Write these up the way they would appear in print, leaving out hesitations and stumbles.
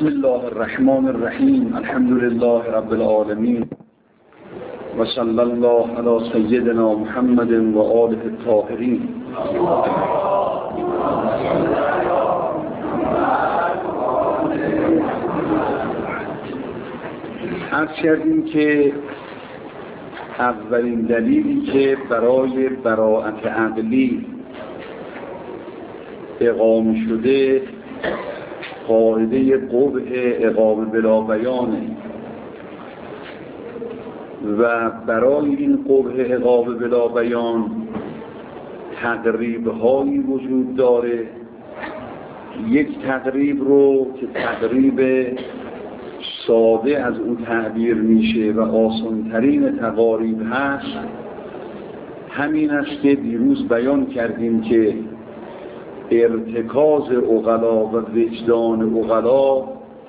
بسم الله الرحمن الرحیم. الحمد لله رب العالمین و صلی الله علی سیدنا محمد و آله الطاهرین. عرض کردیم که اولین دلیلی که برای براءت عقلی اقامه شده قاعده قبح عقاب بلا بیانه و برای این قبح عقاب بلا بیان تقریب‌هایی وجود داره. یک تقریب رو که تقریب ساده از او تعبیر میشه و آسان‌ترین تقاریب هست همین است که دیروز بیان کردیم که ارتکاز عقلا و وجدان عقلا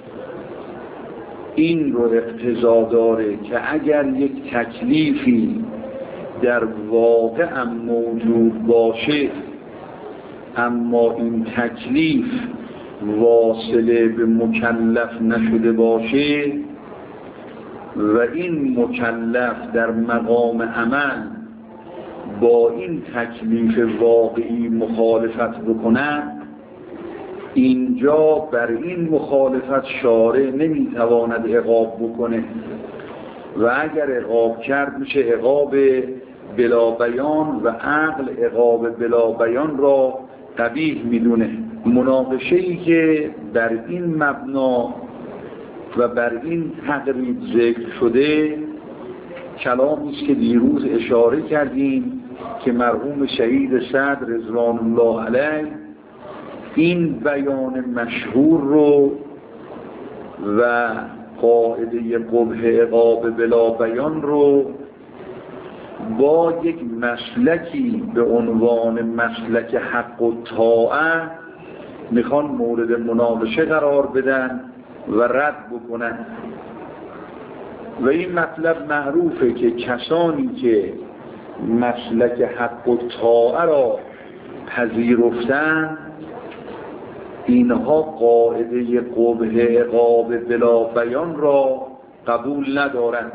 این رو اقتضا داره که اگر یک تکلیفی در واقع موجود باشه اما این تکلیف واصله به مکلف نشده باشه و این مکلف در مقام عمل با این تکلیف واقعی مخالفت بکنند، اینجا بر این مخالفت شارع نمیتواند عقاب بکنه و اگر عقاب کرد میشه عقاب بلا بیان و عقل عقاب بلا بیان را قبیح میدونه. مناقشه‌ای که بر این مبنا و بر این تقریب ذکر شده کلامی است که دیروز اشاره کردیم که مرحوم شهید صدر رضوان الله علیه این بیان مشهور رو و قاعده قبح عقاب بلا بیان رو با یک مسلکی به عنوان مسلک حق و طاعه میخوان مورد مناقشه قرار بدن و رد بکنن. و این مطلب معروفه که کسانی که مسلک حق و طاعه را پذیرفتن اینها قاعده قبح عقاب بلا بیان را قبول ندارند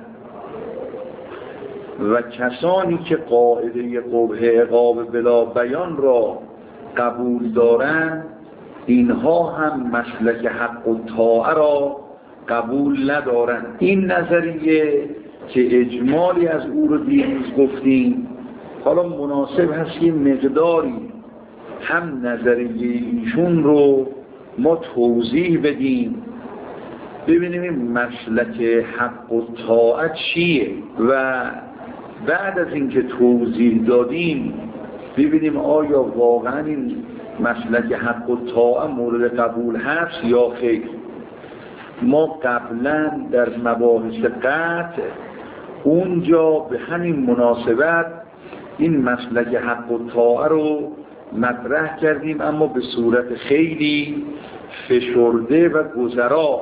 و کسانی که قاعده قبح عقاب بلا بیان را قبول دارند اینها هم مسلک حق و طاعه را قبول ندارند. این نظریه که اجمالی از او رو دیروز گفتیم، حالا مناسب هست که مقداری هم نظریه ایشون رو ما توضیح بدیم، ببینیم این مسلک حق و طاعت چیه و بعد از اینکه توضیح دادیم ببینیم آیا واقعا این مسلک حق و طاعت مورد قبول هست یا خیر. ما قبلا در مباحث قطع اونجا به همین مناسبت این مسلک حق و طاعت رو مطرح کردیم اما به صورت خیلی فشرده و گذرا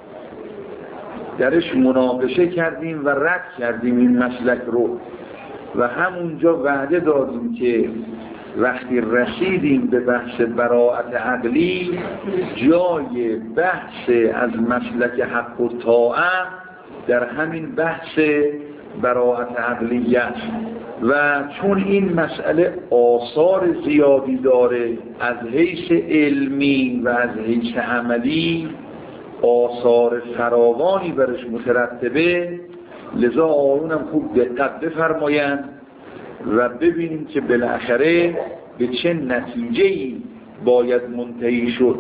درش مناقشه کردیم و رد کردیم این مسلک رو و همونجا وعده دادیم که وقتی رسیدیم به بحث براءت عقلی جای بحث از مسلک حق و طاعت در همین بحث براءت عقلی است و چون این مسئله آثار زیادی داره از حیث علمی و از حیث عملی آثار فراوانی برش مترتبه، لذا آیونم خوب دقت بفرمایند و ببینیم که بالاخره به چه نتیجه‌ای باید منتهی شد.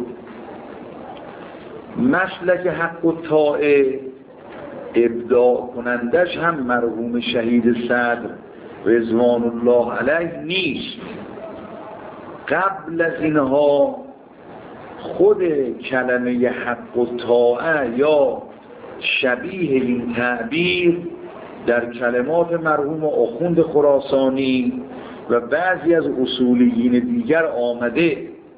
مسلک حق و طاعه ابداع کنندش هم مرحوم شهید صدر رضوان الله علیه نیست. قبل از اینها خود کلمه حق و طاعه یا شبیه این تعبیر در کلمات مرحوم آخوند خراسانی و بعضی از اصولیین دیگر آمده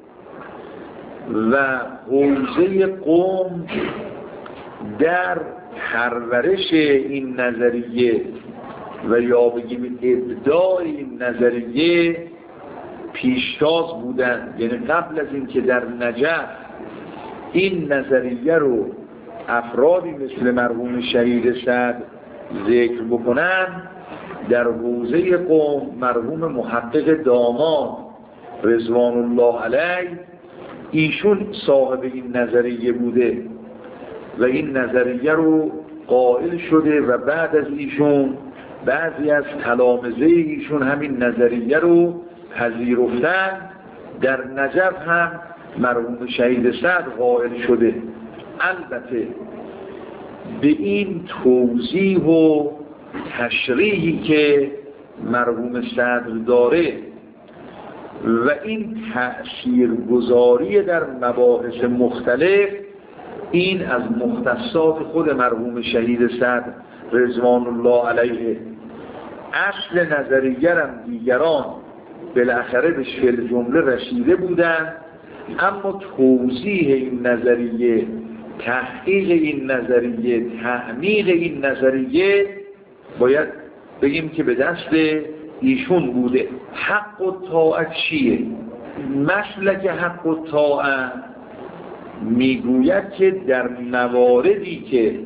و حوزه قوم در پرورش این نظریه و یا بگیم ابداع این نظریه پیشتاز بودن. یعنی قبل از این که در نجف این نظریه رو افرادی مثل مرحوم شهید سعد ذکر بکنن، در حوزه قم مرحوم محقق داماد رضوان الله علیه ایشون صاحب این نظریه بوده و این نظریه رو قائل شده و بعد از ایشون بعضی از تلامذه ایشون همین نظریه رو پذیرفتن. در نجف هم مرحوم شهید سعد قائل شده. البته به این توضیح و تشریحی که مرحوم صدر داره و این تأثیرگذاری در مباحث مختلف، این از مختصات خود مرحوم شهید صدر رضوان الله علیه. اصل نظریه هم دیگران بالاخره به فی جمله رسیده بودند، اما توضیح این نظریه، تحقیق این نظریه، تعمیق این نظریه باید بگیم که به دست ایشون بوده. حق و طاعت چیه؟ مسلک حق و طاعت میگوید که در مواردی که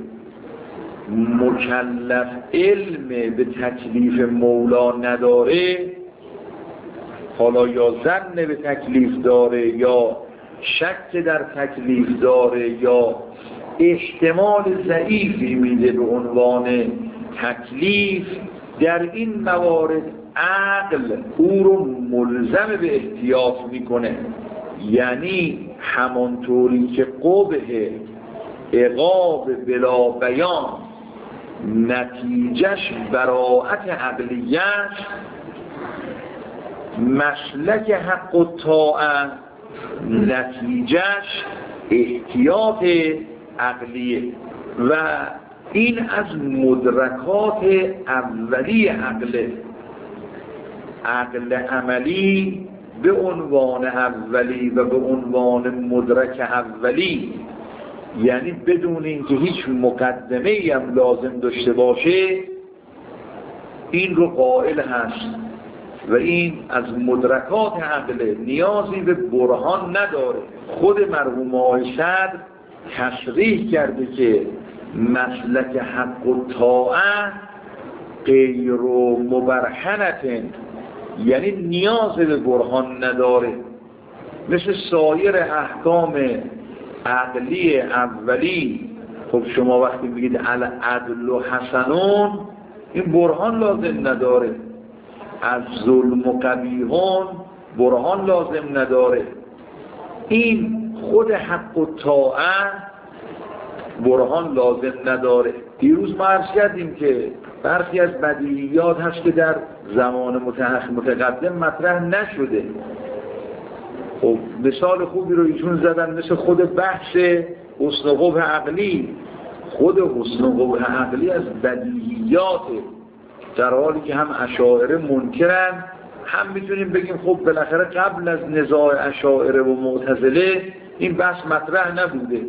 مکلف علم به تکلیف مولا نداره، حالا یا ظن به تکلیف داره یا شک در تکلیف داره یا احتمال ضعیفی میده به عنوان تکلیف، در این موارد عقل او رو ملزم به احتیاط میکنه. یعنی همانطوری که قبح عقاب بلا بیان نتیجهش براءت عقلیه، مسلک حق و طاعت نتیجهش احتیاط عقلیه و این از مدرکات اولی عقل عملی به عنوان اولی و به عنوان مدرک اولی، یعنی بدون اینکه هیچ مقدمه ای هم لازم داشته باشه این رو قائل هست و این از مدرکات عقله، نیازی به برهان نداره. خود مرحوم آقای صدر تصریح کرده که مسلک حق و طاعت غیر مبرهنت، یعنی نیاز به برهان نداره، مثل سایر احکام عقلی اولی. خب شما وقتی میگید العدل و حسنون، این برهان لازم نداره. از ظلم و قبیحون برهان لازم نداره. این خود حق و طاعت برهان لازم نداره. دیروز ما عرض کردیم که برخی از بدیهیات هست که در زمان متقدم مطرح نشده. خب مثال خوبی رو ایشون زدن، مثل خود بحث حسن و قبح عقلی. خود حسن و قبح عقلی از بدیهیات، در حالی که هم اشاعره منکرن، هم میتونیم بگیم خب بالاخره قبل از نزاع اشاعره و معتزله این بحث مطرح نبوده.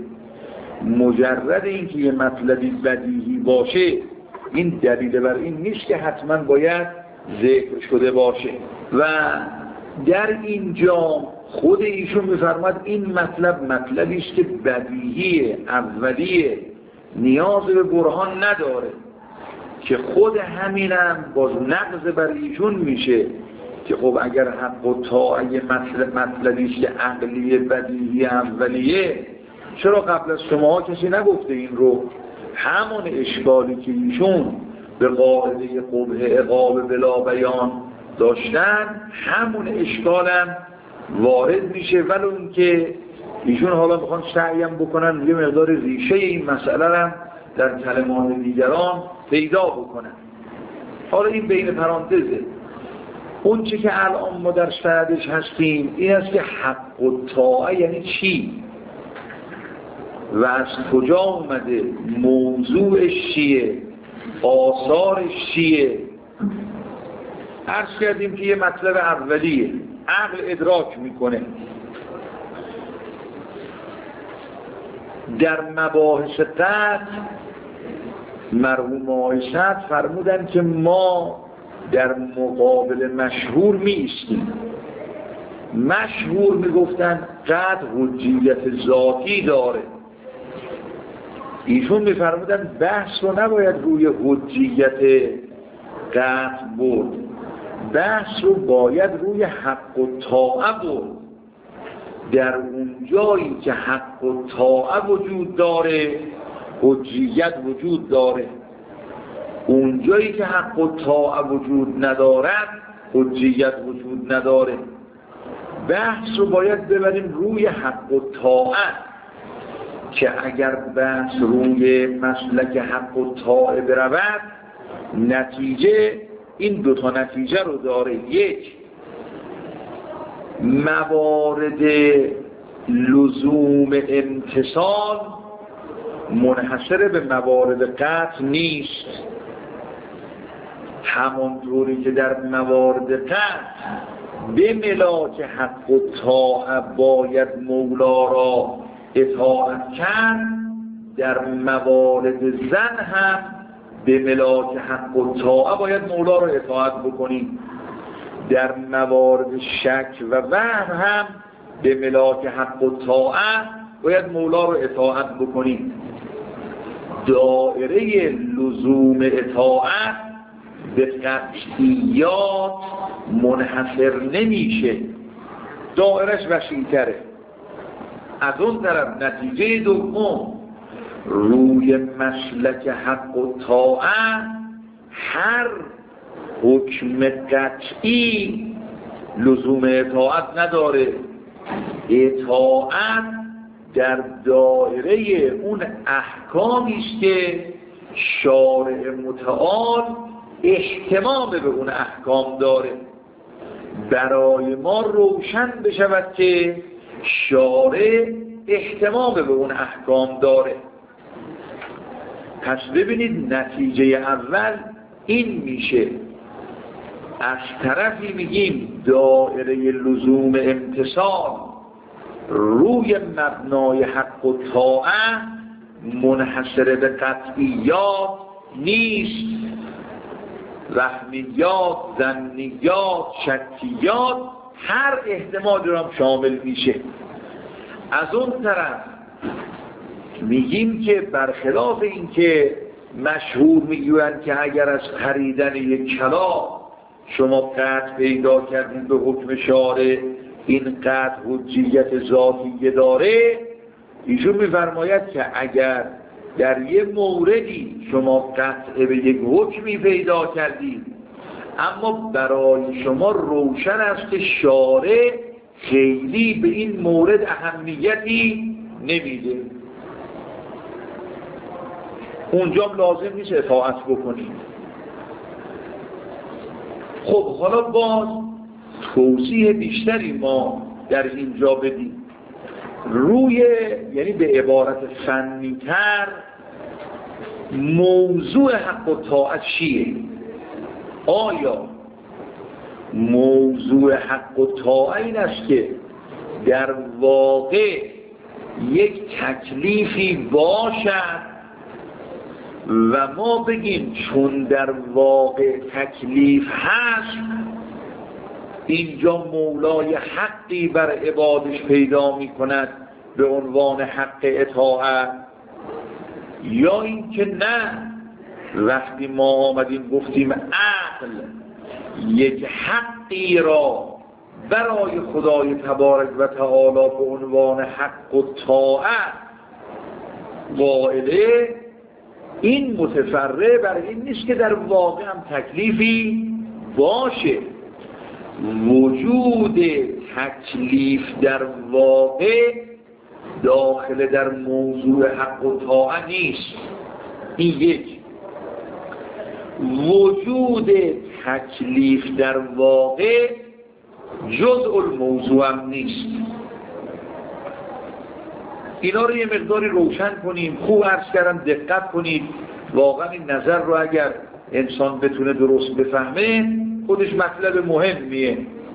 مجرد اینکه یه مطلبی بدیهی باشه این دلیل بر این نیست که حتما باید ذکر شده باشه. و در اینجا خود ایشون میفرماد این مطلب مطلبی است که بدیهی اولیه، نیاز به برهان نداره، که خود همینم باز نقض بر ایشون میشه که خب اگر حق و طاعت مطلبی است که عقلی بدیهی اولیه، چرا قبل از شما کسی نگفته این رو؟ همون اشکالی که ایشون به قاعده قبح عقاب بلا بیان داشتن، همون اشکالم وارد میشه، ولی اون که ایشون حالا میخوان سعیم بکنن یه مقدار ریشه این مسئله رو در کلمات دیگران پیدا بکنن. حالا این بین پرانتزه. اون چی که الان ما در سردش هستیم این است که حق و طاعت یعنی چی و از کجا اومده، موضوعش چیه، آثارش چیه. عرض کردیم که یه مطلب اولیه، عقل ادراک میکنه. در مباحث قطع مرحوم آقای صدر فرمودن که ما در مقابل مشهور می ایستیم. مشهور میگفتن قطع حجیت ذاتی داره. ایشون میفرمودن بحث رو نباید روی حجیت قطع برد، بحث رو باید روی حق و طاعه برد. در اون جایی که حق و طاعه وجود داره حجیت وجود داره، اون جایی که حق و طاعه وجود ندارد حجیت وجود نداره. بحث رو باید ببریم روی حق و طاعه، که اگر بحث روی مسلک حق و طاعه برود نتیجه این دوتا نتیجه رو داره. یک، موارد لزوم امتصال منحصر به موارد قطع نیست، همانطوری که در موارد قطع به ملاک حق و طاعه باید مولا را اطاعت کرد، در موارد زن هم به ملاک حق و طاعه باید مولا را اطاعت بکنیم، در موارد شک و وهم هم به ملاک حق و طاعه باید مولا را اطاعت بکنیم. دایره لزوم اطاعت به قطعیات منحصر نمیشه، دایرش وسیع‌تره. از اون طرف نتیجه دوم، روی مسلک حق و طاعه هر حکم قطعی لزوم اطاعت نداره. اطاعت در دایره اون احکامی است که شارع متعال اهتمام به اون احکام داره. برای ما روشن بشود که شارع اهتمام به اون احکام داره. پس ببینید نتیجه اول این میشه، از طرفی میگیم دایره لزوم امتصال روی مبنای حق و طاعه منحصر به قطعیات نیست، وهمیات، ظنیات، شکیات هر احتمالی را شامل میشه. از اون طرف میگیم که برخلاف این که مشهور میگویند که اگر از خریدن یک کلا شما قطع پیدا کردید به حکم شارع این قطع حجیت ذاتی داره، ایشون میفرماید که اگر در یه موردی شما قطع به یک حکمی پیدا کردید اما برای شما روشن است که شارع خیلی به این مورد اهمیتی نمیده، اونجا لازم نیست اطاعت بکنید. خب حالا باز توضیح بیشتری ما در اینجا بدیم روی، یعنی به عبارت فنی تر، موضوع حق و طاعت چیه؟ آیا موضوع حق و طاعت این است که در واقع یک تکلیفی باشد و ما بگیم چون در واقع تکلیف هست اینجا مولای حقی بر عبادش پیدا می کند به عنوان حق اطاعت، یا اینکه نه، وقتی ما آمدیم گفتیم عقل یک حقی را برای خدای تبارک و تعالی به عنوان حق و طاعت قائله، این متفرع بر این نیست که در واقع هم تکلیفی باشه. وجود تکلیف در واقع داخل در موضوع حق و طاعت نیست. این یک. وجود تکلیف در واقع جزء الموضوع هم نیست. اینا رو یه مقداری روشن کنیم. خوب عرض کردم دقت کنید، واقعا این نظر رو اگر انسان بتونه درست بفهمه خودش مطلب مهمیه.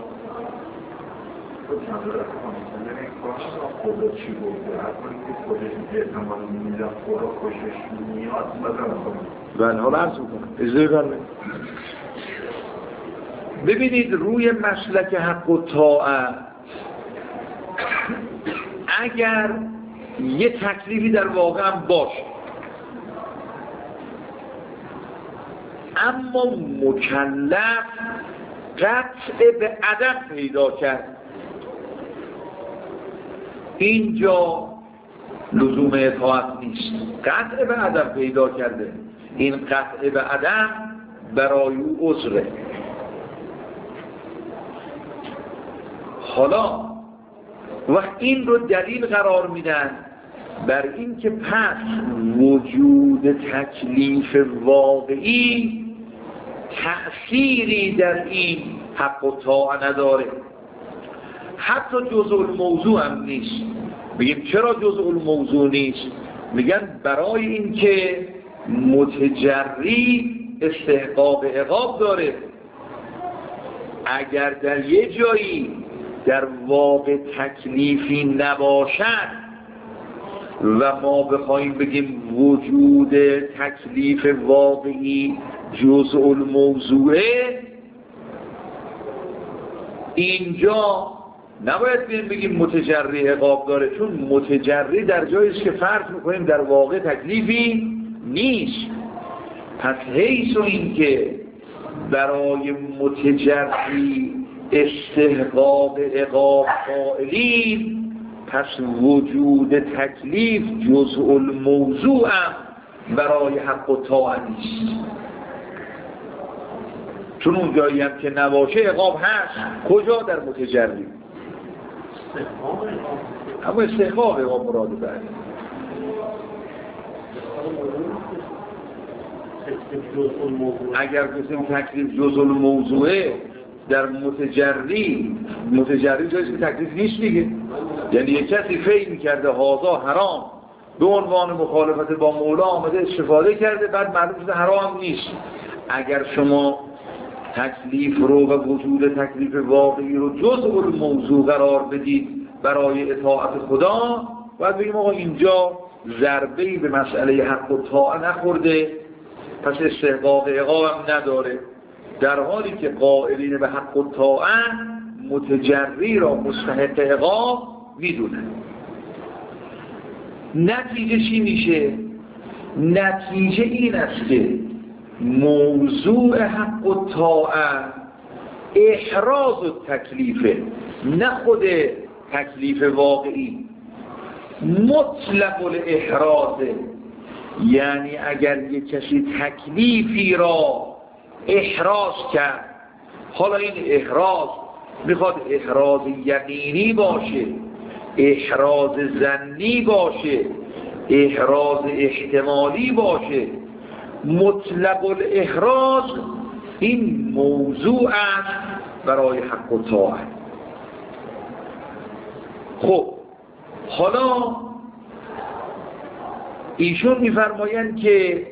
بله حالا عرض میکنم اجازه فرمایید. ببینید روی مسلک حق و طاعت اگر یه تکلیفی در واقع هم باشه اما مکلف قطع به عدم پیدا کرد، اینجا لزوم اطاعت نیست. قطع به عدم پیدا کرده، این قطع به عدم برای او عذره. حالا وقت این رو دلیل قرار میدن بر این که پس وجود تکلیف واقعی تأثیری در این حق و طاعه نداره، حتی جزء الموضوع هم نیست. بگیم چرا جزء الموضوع نیست؟ میگن برای این که متجری استحقاق عقاب داره. اگر در یه جایی در واقع تکلیفی نباشد و ما بخوایم بگیم وجود تکلیف واقعی جزء الموضوعه، اینجا نباید بگیم متجری عقاب داره، چون متجری در جایی است که فرض میکنیم در واقع تکلیفی نیست. پس حیث این که برای متجری استحقاق عقاب قائلیم، پس وجود تکلیف جزء الموضوع هم برای حق و طاعه نیست. چون اون جایی هم که نباشه عقاب هست. کجا؟ در متجری. اما استحقاق عقاب مراد بره. اگر بسیم تکلیف جزء الموضوعه در متجری جاییست که تکلیف نیست دیگه. یعنی یک کسی فکر میکرده هذا حرام، به عنوان مخالفت با مولا آمده استفاده کرده، بعد معلوم شده حرام نیست. اگر شما تکلیف رو و وجود تکلیف واقعی رو جزء الموضوع قرار بدید برای اطاعت خدا، باید بگیم آقا اینجا ضربه‌ای به مسئله حق و طاعه نخورده، پس استحقاق عقاب هم نداره. در حالی که قائلین به حق و طاعه متجری را مستحق عقاب میدونن. نتیجه چی میشه؟ نتیجه این است که موضوع حق و طاعه احراز و تکلیفه، نه خود تکلیف واقعی. مطلق الاحرازه، یعنی اگر یک کسی تکلیفی را احراز کرد، حالا این احراز میخواد احراز یقینی باشه، احراز ظنی باشه، احراز احتمالی باشه، مطلق الاحراز این موضوع است برای حق و طاعت. خب حالا ایشون میفرمایند که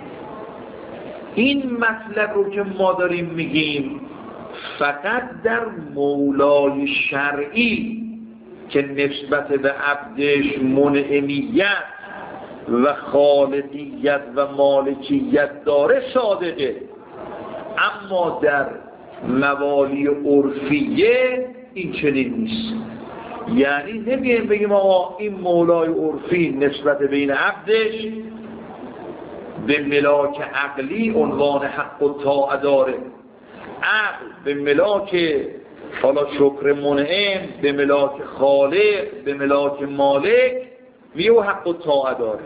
این مطلب رو که ما داریم میگیم فقط در مولای شرعی که نسبت به عبدش منعمیت و خالقیت و مالکیت داره صادقه، اما در موالی عرفیه این چنین نیست. یعنی نمیگیم بگیم آقا این مولای عرفی نسبت بین عبدش به ملاک عقلی عنوان حق و طاعه داره، عقل به ملاک حالا شکر منعم، به ملاک خالق، به ملاک مالک میو حق و طاعه داره.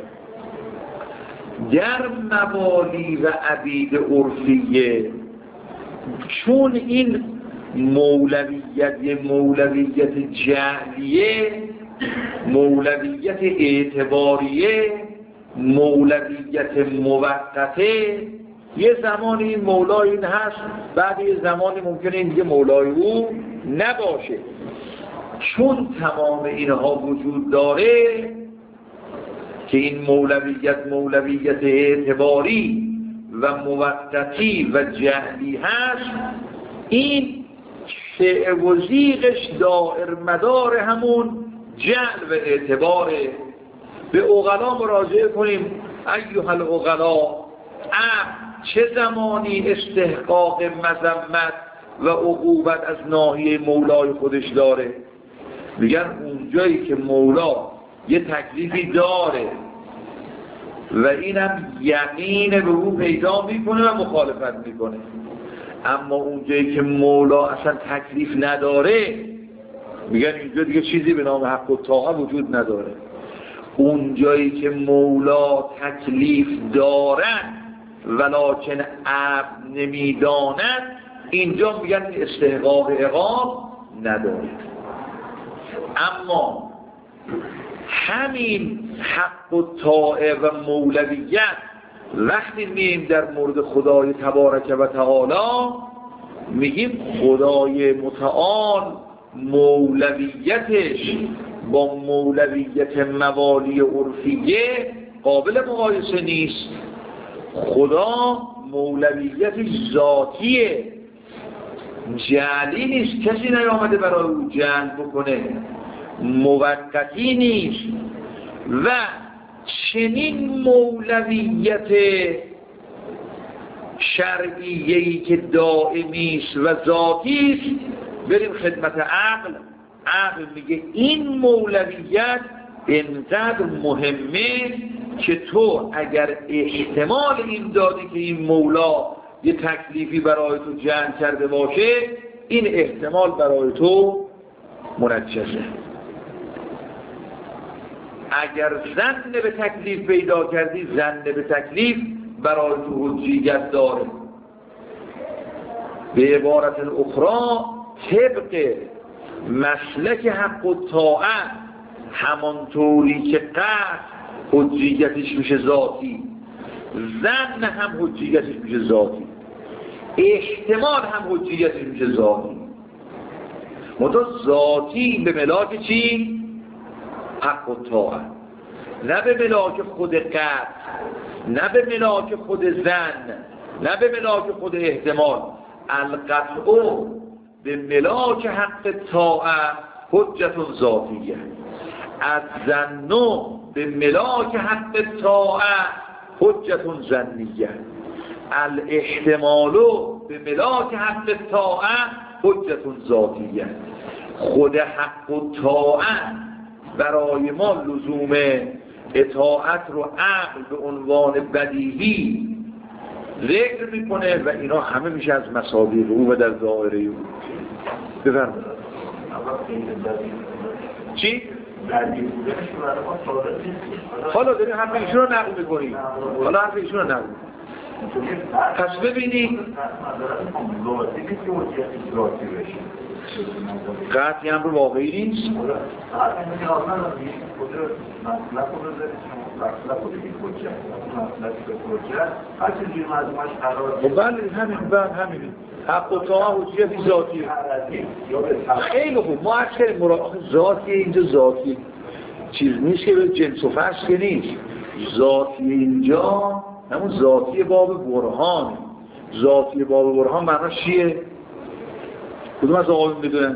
در موالی و عبید عرفیه چون این مولویت یه مولویت جعلیه، مولویت اعتباریه، مولویت موقته، یه زمانی این مولای این هست، بعد یه زمانی ممکنه این دیگه مولای او نباشه. چون تمام اینها وجود داره که این مولویت اعتباری و موقتی و جعلی هست، این شیء و زیغش دائر مدار همون جعل و اعتباره. به عقلا مراجعه کنیم. ایها العقلا، چه زمانی استحقاق مذمت و عقوبت از ناحیه مولای خودش داره؟ میگن اونجایی که مولا یه تکلیفی داره و اینم یقین به او پیدا میکنه و مخالفت میکنه، اما اونجایی که مولا اصلا تکلیف نداره میگن اینجا دیگه چیزی به نام حق و طاعه وجود نداره. اونجایی که مولا تکلیف دارن ولکن عبد نمیدانند، اینجا میگن استحقاق عقاب نداره. اما همین حق و طاعه و مولویت وقتی میگیم در مورد خدای تبارک و تعالی، میگیم خدای متعال مولویتش با مولویت موالی عرفیه قابل مقایسه نیست. خدا مولویت ذاتیه، جعلی نیست، کسی نیامده برای او جعل بکنه، موقتی نیست. و چنین مولویت شرعیه‌ای که دائمی است و ذاتی است، بریم خدمت عقل. عقل میگه این مولویت اینقدر مهمه که تو اگر احتمال این دادی که این مولا یه تکلیفی برای تو جعل کرده باشه، این احتمال برای تو منجزه. اگر ظن به تکلیف پیدا کردی، ظن به تکلیف برای تو حجیت داره. به عبارت اخرى طبق مسلک حق و طاعت، همانطوری که قطع حجیتش میشه ذاتی، ظن هم حجیتش میشه ذاتی، احتمال هم حجیتش میشه ذاتی. مدام ذاتی به ملاک چی؟ حق و طاعت، نه به ملاک خود قطع، نه به ملاک خود ظن، نه به ملاک خود احتمال. القطع به ملاک حق طاعت حجت ذاتیه، از ظن به ملاک حق طاعت حجت ظنیه، الاحتمال به ملاک حق طاعت حجت ذاتیه. خود حق و طاعت برای ما لزوم اطاعت رو عقل به عنوان بدیهی ذکر میکنه و اینا همه میشه از مصادیق او و در ظاهره او. بفرمایید. چی؟ حالا داریم حرف ایشون رو نقل میکنیم، حالا حرف ایشون رو نقل. پس ببینید قطعی امر واقعی نیست. بله همین حق و طاعت حجیت ذاتیه. خیلی خوب، ما عرض کردیم ذاتیه، اینجا ذاتی چیز نیست که به جنس و فصل که نیست. ذاتی اینجا همون ذاتی باب برهان. ذاتی باب برهان معناش چیه؟ کدوم از آقایون بدونن؟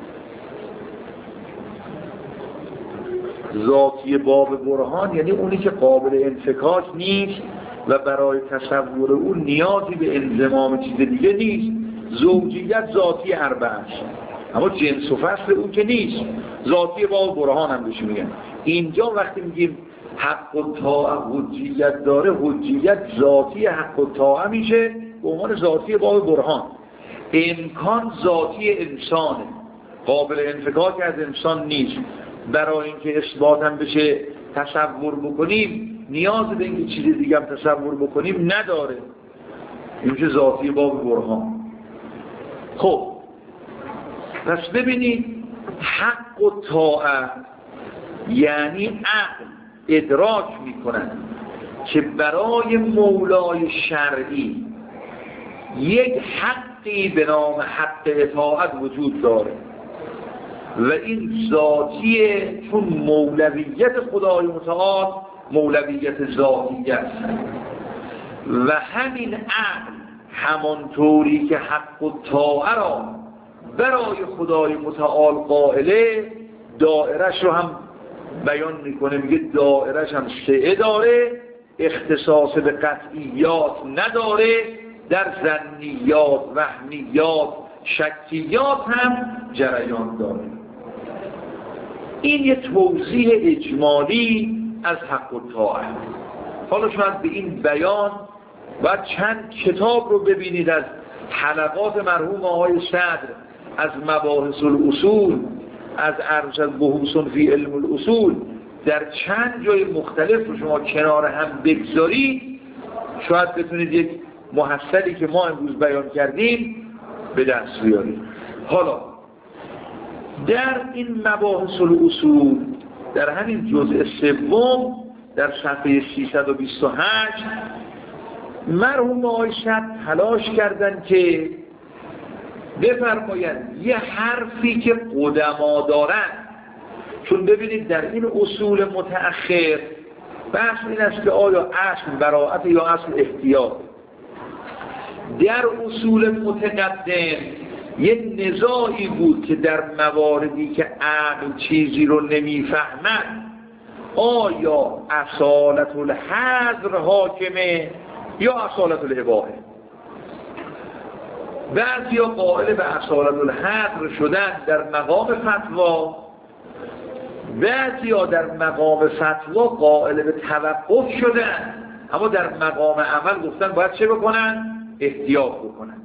ذاتی باب برهان یعنی اونی که قابل انفکاک نیست و برای تصور اون نیازی به انضمام چیز دیگه نیست. زوجیت ذاتی اربعه است، اما جنس و فصل اون که نیست. ذاتی باب برهان هم بهش میگن. اینجا وقتی میگیم حق و طاعه حجیت داره، حجیت ذاتی حق و طاعه میشه به عنوان ذاتی باب برهان. امکان ذاتی انسانه، قابل انفکاک از انسان نیست. برای اینکه اثبات هم بشه تصور بکنیم، نیاز به اینکه چیز دیگه هم تصور بکنیم نداره. این میشه ذاتی باب برهان. خب پس ببینید حق و طاعت یعنی عقل ادراک میکنن که برای مولای شرعی یک حقی به نام حق اطاعت وجود داره و این ذاتیه، چون مولویت خدای متعال مولویت ذاتی است و همین عقل همانطوری که حق و طاعه را برای خدای متعال قائله، دائرش رو هم بیان میکنه. میگه دائرش هم سعه داره، اختصاص به قطعیات نداره، در ظنیات، وهمیات، شکیات هم جریان داره. این یه توضیح اجمالی از حق الطاعه. حالا شاید به این بیان باید چند کتاب رو ببینید از حلقات مرحوم آقای صدر، از مباحث الاصول، از ارشد بحوث فی علم الاصول، در چند جای مختلف رو شما کنار هم بگذارید شاید بتونید یک محصلی که ما امروز بیان کردیم به دست بیارید. حالا در این مباحث الاصول در همین جزء سوم در صفحه 328 مرحوم آقای صدر تلاش کردن که بفرمایند یه حرفی که قدما دارن، چون ببینید در این اصول متأخر بحث این است که آیا اصل براءت یا اصل احتیاط. در اصول متقدم یه نزاعی بود که در مواردی که عقل چیزی رو نمیفهمد آیا اصالت الحظر حاکمه یا اصالت الاباحه. بعضیا قائل به اصالت الحظر شدن در مقام فتوا، بعضیا در مقام فتوا قائل به توقف شدن، اما در مقام عمل گفتن باید چه بکنن؟ احتیاط بکنن.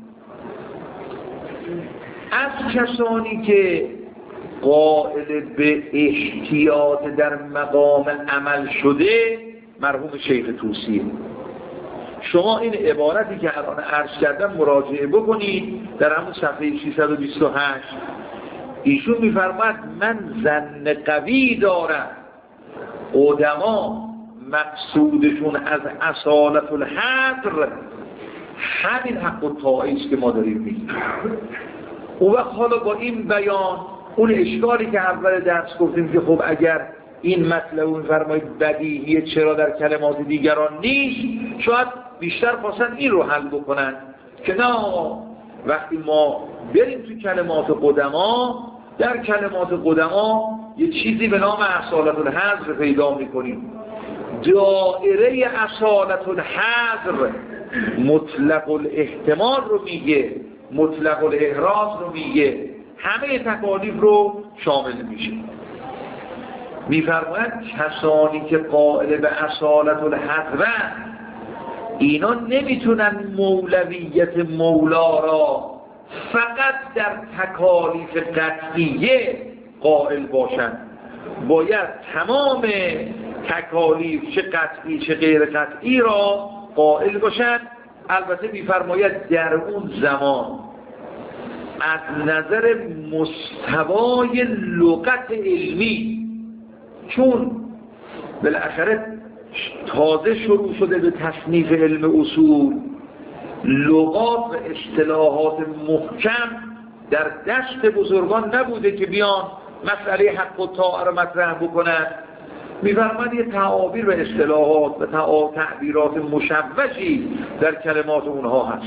از کسانی که قائل به احتیاط در مقام عمل شده مرحوم شیخ طوسیه. شما این عبارتی که الان عرض کردم مراجعه بکنید در همون صفحه 328. ایشون میفرماد من ظن قوی دارم قدما مقصودشون از اصالت الحظر همین حق الطاعه است که ما داریم میگیم. اون وقت حالا با این بیان اون اشکالی که اول درس گفتیم که خب اگر این مطلب میفرمایید بدیهیه چرا در کلمات دیگران نیست، شاید بیشتر خواستن این رو حل بکنن که نه، وقتی ما بریم تو کلمات قدما، در کلمات قدما یه چیزی به نام اصالت الحظر پیدا میکنیم. دائره اصالت الحظر مطلق الاحتمال رو میگه، مطلق الاحراز رو میگه، همه تکالیف رو شامل میشه. میفرماید کسانی که قائل به اصالت الحظر اینا نمیتونن مولویت مولا را فقط در تکالیف قطعیه قائل باشن، باید تمام تکالیف چه قطعی چه غیر قطعی را قائل باشن. البته میفرماید در اون زمان از نظر مستوای لغت علمی، چون بالاخره تازه شروع شده به تصنیف علم اصول، لغات و اصطلاحات محکم در دست بزرگان نبوده که بیان مسئله حق الطاعه رو مطرح بکنن. می‌فرماید یه تعابیر و اصطلاحات و تعبیرات مشوشی در کلمات اونها هست.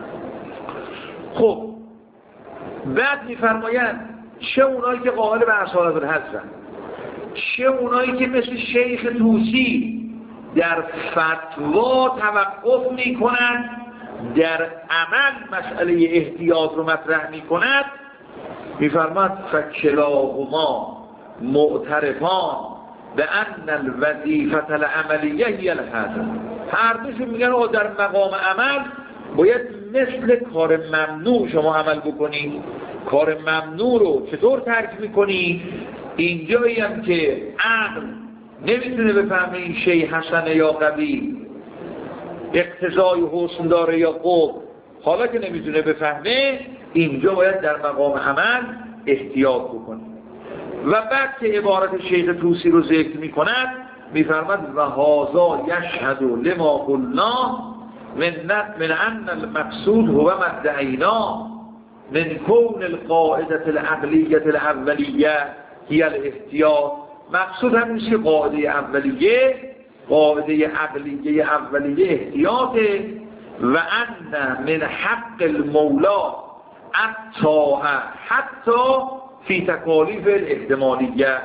خب بعد می‌فرماید چه اونایی که قائل به اصالت الحظر، چه اونایی که مثل شیخ طوسی در فتوا توقف میکنن، در عمل مسئله احتیاط رو مطرح میکند، میفرماد فکلاهما معترفان به ان الوظیفه العملیه هی الحظر. هر دوشون میگن در مقام عمل باید مثل کار ممنوع شما عمل بکنی. کار ممنوع رو چطور ترک میکنی؟ اینجایی هم که عقل نمیتونه بفهمه این شی حسنه یا قبیح، اقتضای حسن داره یا قبح، حالا که نمیتونه بفهمه اینجا باید در مقام عمل احتیاط بکنه. و بعد که عبارت شیخ طوسی رو ذکر میکند میفرماد و هذا یشهد لما قلنا من ان المقصود هو مدعینا من کون القاعده العقلیه الاولیه هی الاحتیاط. مقصود همینست که قاعده اولیه، قاعده عقلیه اولیه احتیاطه. و ان من حق المولا الطاعه حتی فی تکالیف الاحتمالیه.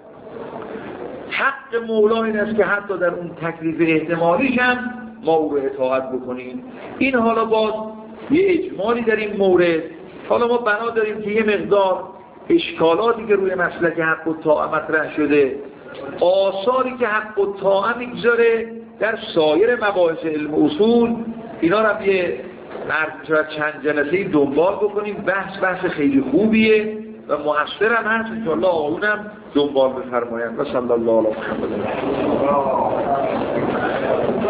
حق مولا این است که حتی در اون تکلیف احتمالیش هم ما او رو اطاعت بکنیم. این حالا باز یه اجمالی در این مورد. حالا ما بنا داریم که یه مقدار اشکالاتی که روی مسلک حق و طاعه مطرح شده، آثاری که حق و طاعه میگذاره در سایر مباحث علم اصول، اینا رو یه چند جلسه دنبال بکنیم. بحث خیلی خوبیه و مؤثر هم هست، انشاءالله آقایونم دنبال بفرمایند. و صلی الله علی محمد.